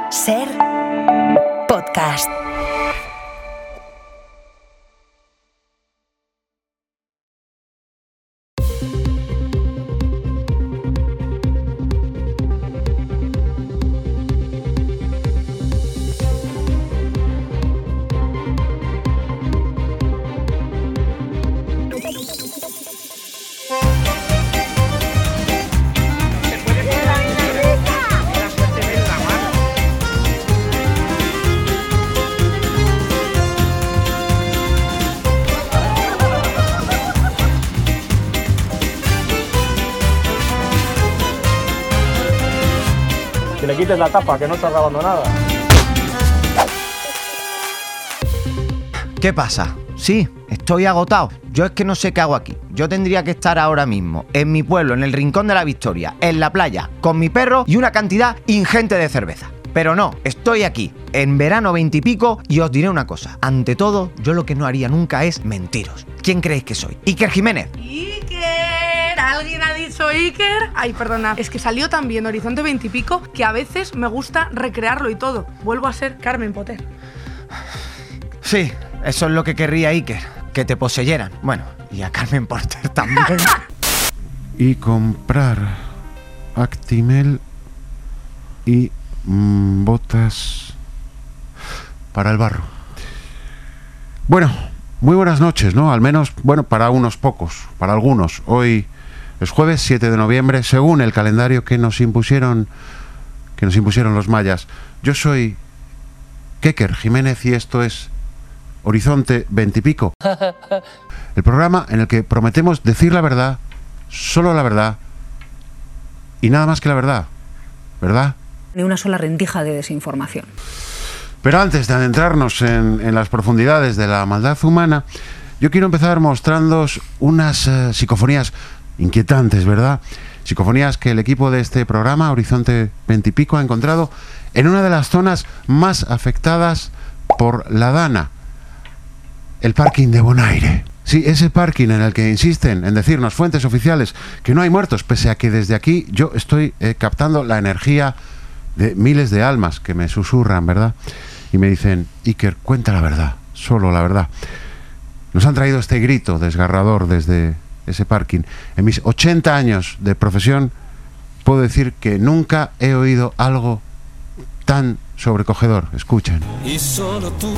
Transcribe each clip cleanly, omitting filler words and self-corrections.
Ser podcast. Que le quites la tapa, que no está grabando nada. ¿Qué pasa? Sí, estoy agotado. Yo es que no sé qué hago aquí. Yo tendría que estar ahora mismo en mi pueblo, en el Rincón de la Victoria, en la playa, con mi perro y una cantidad ingente de cerveza. Pero no, estoy aquí, en verano 20 y pico, y os diré una cosa. Ante todo, yo lo que no haría nunca es mentiros. ¿Quién creéis que soy? Iker Jiménez. ¡Iker! ¿Alguien ha dicho Iker? Ay, perdona, es que salió tan bien Horizonte 20 y pico que a veces me gusta recrearlo y todo. Vuelvo a ser Carmen Potter. Sí, eso es lo que querría Iker, que te poseyeran. Bueno, y a Carmen Porter también. Y comprar Actimel y botas para el barro. Bueno, muy buenas noches, ¿no? Al menos, bueno, para unos pocos, para algunos. Hoy es jueves 7 de noviembre, según el calendario que nos impusieron los mayas. Yo soy Iker Jiménez y esto es Horizonte 20 y pico. El programa en el que prometemos decir la verdad, solo la verdad y nada más que la verdad, ¿verdad? Ni una sola rendija de desinformación. Pero antes de adentrarnos en las profundidades de la maldad humana, yo quiero empezar mostrándoos unas psicofonías inquietantes, ¿verdad? Psicofonías que el equipo de este programa, Horizonte 20 y pico, ha encontrado en una de las zonas más afectadas por la Dana, el parking de Bonaire. Sí, ese parking en el que insisten en decirnos fuentes oficiales que no hay muertos, pese a que desde aquí yo estoy captando la energía de miles de almas que me susurran, ¿verdad? Y me dicen, Iker, cuenta la verdad, solo la verdad. Nos han traído este grito desgarrador desde ese parking. En mis 80 años de profesión puedo decir que nunca he oído algo tan sobrecogedor. Escuchen. Y solo tú,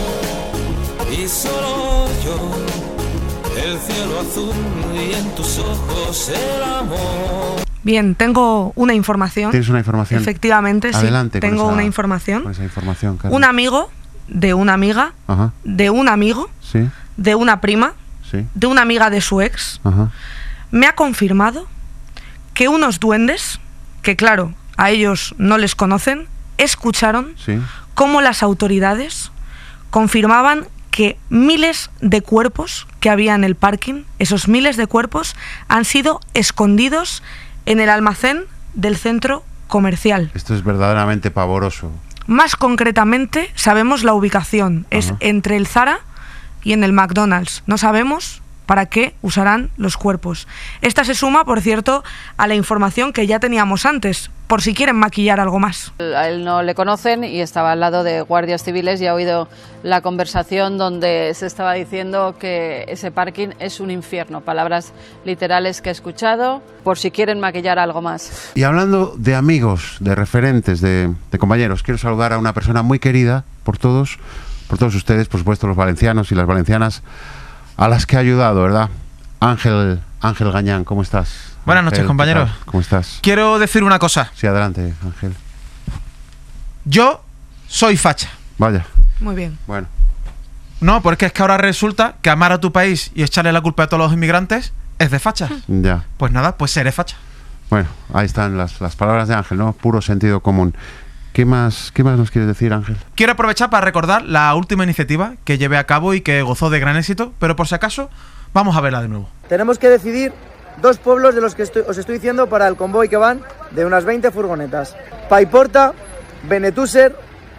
y solo yo, el cielo azul y en tus ojos el amor. Bien, tengo una información. ¿Tienes una información? Efectivamente, adelante, sí. Tengo una información. Con esa información, Carmen. Un amigo de una amiga, Ajá. de un amigo, Sí, de una prima, sí. de una amiga de su ex, Ajá. me ha confirmado que unos duendes, que claro, a ellos no les conocen, escucharon Sí. cómo las autoridades confirmaban que miles de cuerpos que había en el parking, esos miles de cuerpos, han sido escondidos en el almacén del centro comercial. Esto es verdaderamente pavoroso. Más concretamente, sabemos la ubicación. Ajá. Es entre el Zara y en el McDonald's. No sabemos para qué usarán los cuerpos. Esta se suma, por cierto, a la información que ya teníamos antes, por si quieren maquillar algo más. A él no le conocen y estaba al lado de guardias civiles y ha oído la conversación donde se estaba diciendo que ese parking es un infierno. Palabras literales que he escuchado, por si quieren maquillar algo más. Y hablando de amigos, de referentes, de compañeros, quiero saludar a una persona muy querida por todos ustedes, por supuesto los valencianos y las valencianas, a las que ha ayudado, ¿verdad? Ángel Gañán, ¿cómo estás? Buenas noches, Ángel, compañeros. ¿cómo estás? Quiero decir una cosa. Sí, adelante, Ángel. Yo soy facha. Vaya, Muy bien. bueno. No, porque es que ahora resulta que amar a tu país y echarle la culpa a todos los inmigrantes es de facha. Ya. Pues nada, pues seré facha. Bueno, ahí están las palabras de Ángel, ¿no? Puro sentido común. ¿Qué más nos quieres decir, Ángel? Quiero aprovechar para recordar la última iniciativa que llevé a cabo y que gozó de gran éxito, pero por si acaso, vamos a verla de nuevo. Tenemos que decidir 2 pueblos de los que os estoy diciendo para el convoy que van de unas 20 furgonetas. Paiporta, Benetúser,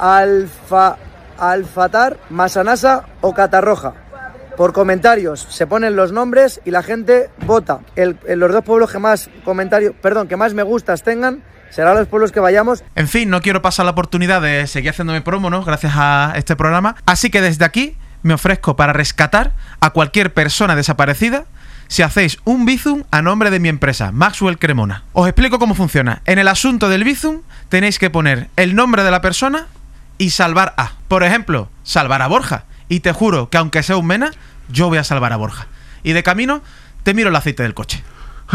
Alfatar, Masanasa o Catarroja. Por comentarios se ponen los nombres y la gente vota. Los 2 pueblos que más comentarios, que más me gustas tengan, serán los pueblos que vayamos. En fin, no quiero pasar la oportunidad de seguir haciéndome promo, ¿no? Gracias a este programa. Así que desde aquí me ofrezco para rescatar a cualquier persona desaparecida si hacéis un Bizum a nombre de mi empresa, Maxwell Cremona. Os explico cómo funciona. En el asunto del Bizum tenéis que poner el nombre de la persona y salvar a. Por ejemplo, salvar a Borja. Y te juro que aunque sea un mena, yo voy a salvar a Borja. Y de camino te miro el aceite del coche.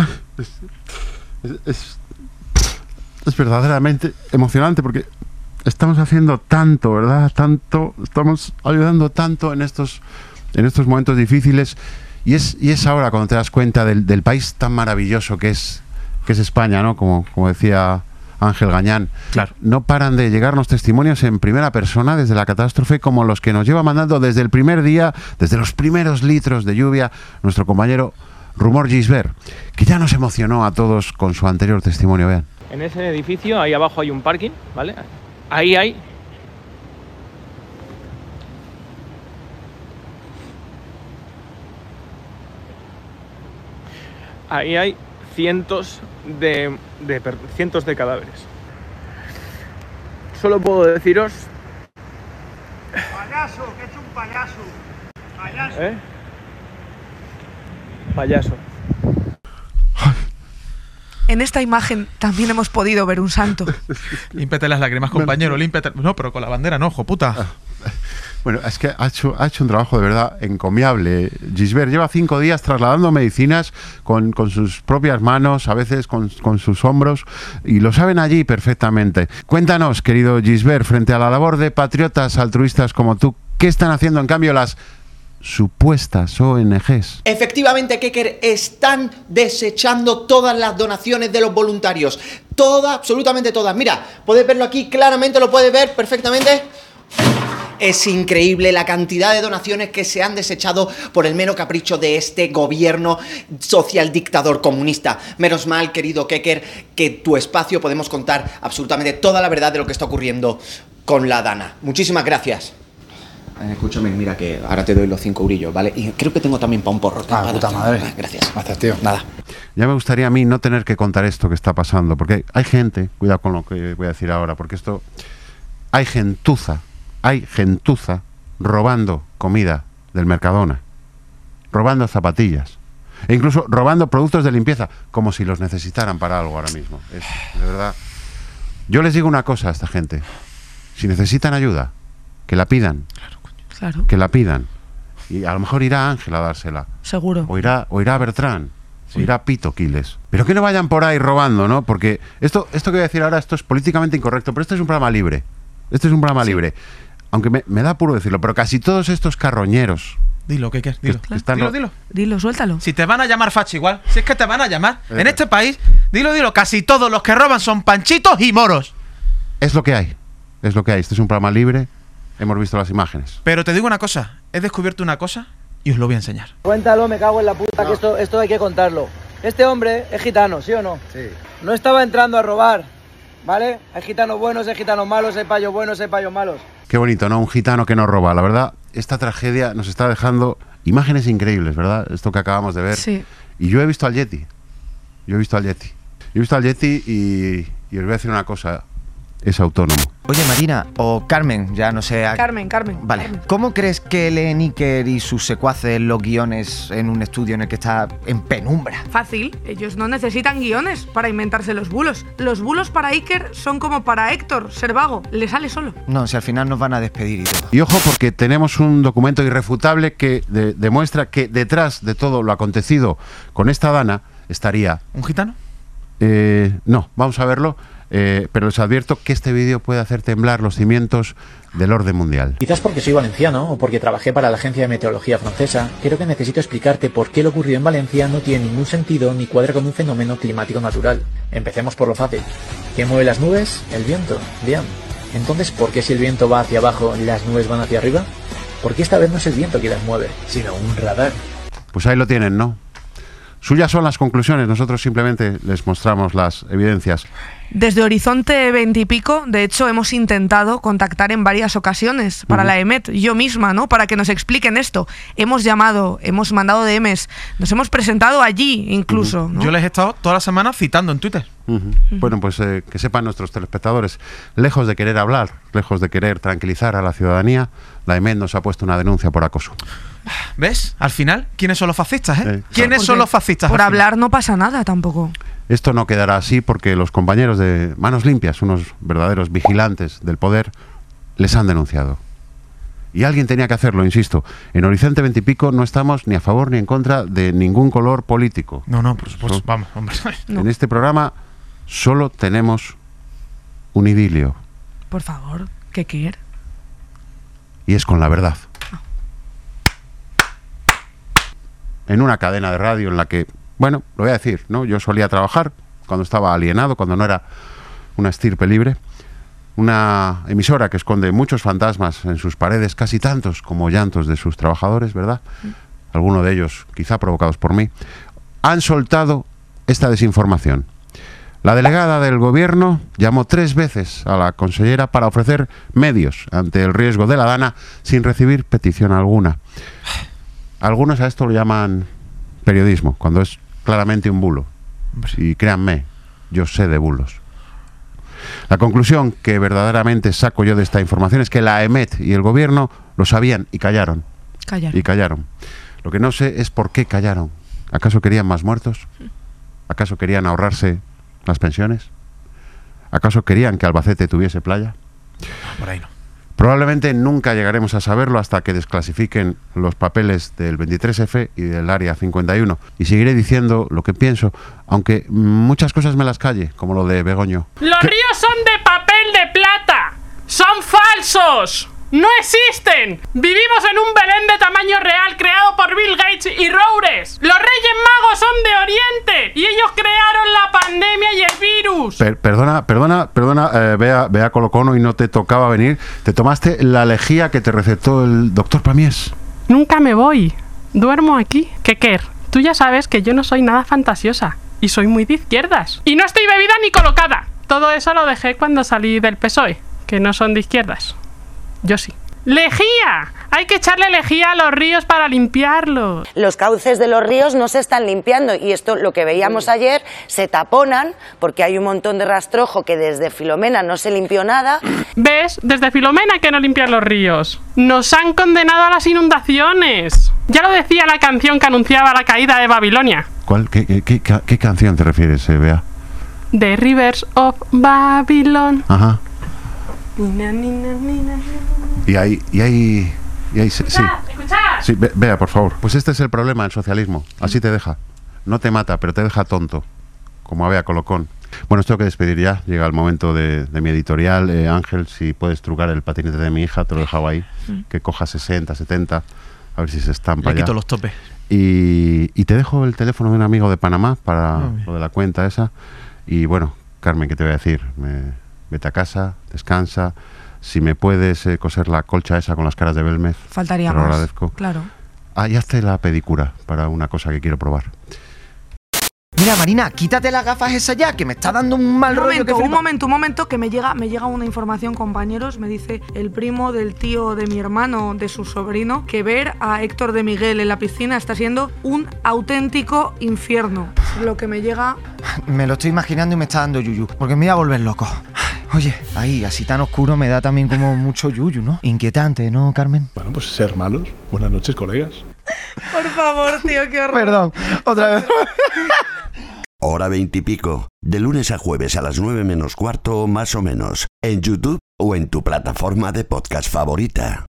Es verdaderamente emocionante porque estamos haciendo tanto, ¿verdad? Tanto, estamos ayudando tanto en estos momentos difíciles y es ahora cuando te das cuenta del país tan maravilloso que es España, ¿no? Como decía Ángel Gañán. Claro. No paran de llegarnos testimonios en primera persona desde la catástrofe, como los que nos lleva mandando desde el primer día, desde los primeros litros de lluvia, nuestro compañero Rumor Gisbert, que ya nos emocionó a todos con su anterior testimonio. Vean. En ese edificio, ahí abajo hay un parking, ¿vale? Ahí hay cientos de cadáveres. Solo puedo deciros... Payaso, que es un payaso. Payaso. ¿Eh? Payaso. En esta imagen también hemos podido ver un santo. Límpiate las lágrimas, compañero, límpiate. No, pero con la bandera no, ojo, puta. Bueno, es que ha hecho un trabajo de verdad encomiable. Gisbert lleva 5 días trasladando medicinas con sus propias manos, a veces con sus hombros, y lo saben allí perfectamente. Cuéntanos, querido Gisbert, frente a la labor de patriotas altruistas como tú, ¿qué están haciendo en cambio las supuestas ONGs? Efectivamente, Keker, están desechando todas las donaciones de los voluntarios. Todas, absolutamente todas. Mira, puedes verlo aquí claramente, lo puedes ver perfectamente. Es increíble la cantidad de donaciones que se han desechado por el mero capricho de este gobierno social dictador comunista. Menos mal, querido Keker, que tu espacio podemos contar absolutamente toda la verdad de lo que está ocurriendo con la Dana. Muchísimas gracias. Escúchame, mira que ahora te doy los 5 eurillos, ¿vale? Y creo que tengo también para un porro. Puta madre. Gracias. Gracias, tío. Nada. Ya me gustaría a mí no tener que contar esto que está pasando, porque hay gente, cuidado con lo que voy a decir ahora, porque esto... Hay gentuza robando comida del Mercadona, robando zapatillas, e incluso robando productos de limpieza, como si los necesitaran para algo ahora mismo. De verdad. Yo les digo una cosa a esta gente. Si necesitan ayuda, que la pidan. Claro. Que la pidan. Y a lo mejor irá Ángel a dársela. Seguro. O irá Bertrán. Sí. O irá Pito Quiles. Pero que no vayan por ahí robando, ¿no? Porque esto que voy a decir ahora, esto es políticamente incorrecto, pero este es un programa libre. Libre. Aunque me da apuro decirlo, pero casi todos estos carroñeros... Dilo, ¿qué quieres? Dilo. Dilo, suéltalo. Si te van a llamar facho igual, si es que te van a llamar. En este país, dilo, casi todos los que roban son panchitos y moros. Es lo que hay. Este es un programa libre. Hemos visto las imágenes. Pero te digo una cosa, he descubierto una cosa y os lo voy a enseñar. Cuéntalo, me cago en la puta, que esto hay que contarlo. Este hombre es gitano, ¿sí o no? Sí. No estaba entrando a robar, ¿vale? Hay gitanos buenos, hay gitanos malos, hay payos buenos, hay payos malos. Qué bonito, ¿no? Un gitano que no roba. La verdad, esta tragedia nos está dejando imágenes increíbles, ¿verdad? Esto que acabamos de ver. Sí. Y yo he visto al Yeti. y os voy a decir una cosa. Es autónomo. Oye, Marina, o Carmen, ya no sé... Carmen. Vale. Carmen. ¿Cómo crees que leen Iker y sus secuaces los guiones en un estudio en el que está en penumbra? Fácil. Ellos no necesitan guiones para inventarse los bulos. Los bulos para Iker son como para Héctor, ser vago. Le sale solo. No, si al final nos van a despedir y todo. Y ojo, porque tenemos un documento irrefutable que demuestra que detrás de todo lo acontecido con esta Dana estaría... ¿Un gitano? No, vamos a verlo. Pero les advierto que este vídeo puede hacer temblar los cimientos del orden mundial. Quizás porque soy valenciano o porque trabajé para la Agencia de Meteorología francesa, creo que necesito explicarte por qué lo ocurrido en Valencia no tiene ningún sentido ni cuadra con un fenómeno climático natural. Empecemos por lo fácil. ¿Qué mueve las nubes? El viento. Bien. Entonces, ¿por qué si el viento va hacia abajo, las nubes van hacia arriba? ¿Por qué esta vez no es el viento que las mueve, sino un radar? Pues ahí lo tienen, ¿no? Suyas son las conclusiones, nosotros simplemente les mostramos las evidencias. Desde Horizonte 20 y pico, de hecho, hemos intentado contactar en varias ocasiones para la EMET, yo misma, ¿no? Para que nos expliquen esto. Hemos llamado, hemos mandado DMs, nos hemos presentado allí incluso, ¿no? Yo les he estado toda la semana citando en Twitter. Bueno, pues que sepan nuestros telespectadores, lejos de querer hablar, lejos de querer tranquilizar a la ciudadanía, la EMET nos ha puesto una denuncia por acoso. ¿Ves? Al final, ¿quiénes son los fascistas, ¿Quiénes son los fascistas? Por hablar no pasa nada tampoco. Esto no quedará así porque los compañeros de Manos Limpias, unos verdaderos vigilantes del poder, les han denunciado. Y alguien tenía que hacerlo, insisto. En Horizonte 20 y pico no estamos ni a favor ni en contra de ningún color político. No, por supuesto. Vamos, hombre. En este programa solo tenemos un idilio. Por favor, ¿qué quiere? Y es con la verdad. En una cadena de radio en la que, bueno, lo voy a decir, ¿no? Yo solía trabajar cuando estaba alienado, cuando no era una estirpe libre. Una emisora que esconde muchos fantasmas en sus paredes, casi tantos como llantos de sus trabajadores, ¿verdad? Algunos de ellos quizá provocados por mí. Han soltado esta desinformación. La delegada del gobierno llamó 3 veces a la consellera para ofrecer medios ante el riesgo de la dana sin recibir petición alguna. Algunos a esto lo llaman periodismo, cuando es claramente un bulo. Y créanme, yo sé de bulos. La conclusión que verdaderamente saco yo de esta información es que la EMET y el gobierno lo sabían y callaron. Y callaron. Lo que no sé es por qué callaron. ¿Acaso querían más muertos? ¿Acaso querían ahorrarse las pensiones? ¿Acaso querían que Albacete tuviese playa? Por ahí no. Probablemente nunca llegaremos a saberlo hasta que desclasifiquen los papeles del 23F y del Área 51. Y seguiré diciendo lo que pienso, aunque muchas cosas me las calle, como lo de Begoño. ¡Los ríos son de papel de plata! ¡Son falsos! ¡No existen! Vivimos en un Belén de tamaño real creado por Bill Gates y Roures. Los Reyes Magos son de Oriente y ellos crearon la pandemia y el virus. Perdona, Bea Colocono, y no te tocaba venir. Te tomaste la lejía que te recetó el doctor Pamies. Nunca me voy. Duermo aquí. Keker, tú ya sabes que yo no soy nada fantasiosa y soy muy de izquierdas. Y no estoy bebida ni colocada. Todo eso lo dejé cuando salí del PSOE, que no son de izquierdas. Yo sí. ¡Lejía! Hay que echarle lejía a los ríos para limpiarlos. Los cauces de los ríos no se están limpiando y esto, lo que veíamos ayer, se taponan porque hay un montón de rastrojo que desde Filomena no se limpió nada. ¿Ves? Desde Filomena que no limpian los ríos. Nos han condenado a las inundaciones. Ya lo decía la canción que anunciaba la caída de Babilonia. ¿Cuál? ¿Qué canción te refieres, Bea? The Rivers of Babylon. Ajá. Nina, nina, nina. Y ahí sí. Escuchad. Sí, Bea, por favor. Pues este es el problema del socialismo. Así te deja. No te mata, pero te deja tonto. Como a Bea Colocón. Bueno, os tengo que despedir ya. Llega el momento de mi editorial. Ángel, si puedes trucar el patinete de mi hija, te lo he dejado ahí. Que coja 60, 70. A ver si se estampa. Le quito los topes. Y te dejo el teléfono de un amigo de Panamá para lo de la cuenta esa. Y bueno, Carmen, ¿qué te voy a decir? Vete a casa, descansa. Si me puedes coser la colcha esa con las caras de Belmez, faltaría te lo más. agradezco. Claro. Y hazte la pedicura para una cosa que quiero probar. Mira, Marina, quítate las gafas esas ya, que me está dando un mal rollo. Un momento, que me llega una información, compañeros. Me dice el primo del tío de mi hermano, de su sobrino, que ver a Héctor de Miguel en la piscina está siendo un auténtico infierno. Lo que me llega... Me lo estoy imaginando y me está dando yuyu, porque me voy a volver loco. Oye, ahí, así tan oscuro me da también como mucho yuyu, ¿no? Inquietante, ¿no, Carmen? Bueno, pues ser malos. Buenas noches, colegas. Por favor, tío, qué horror. Perdón, otra vez. Hora 20 y pico. De lunes a jueves a las 9 menos cuarto, más o menos. En YouTube o en tu plataforma de podcast favorita.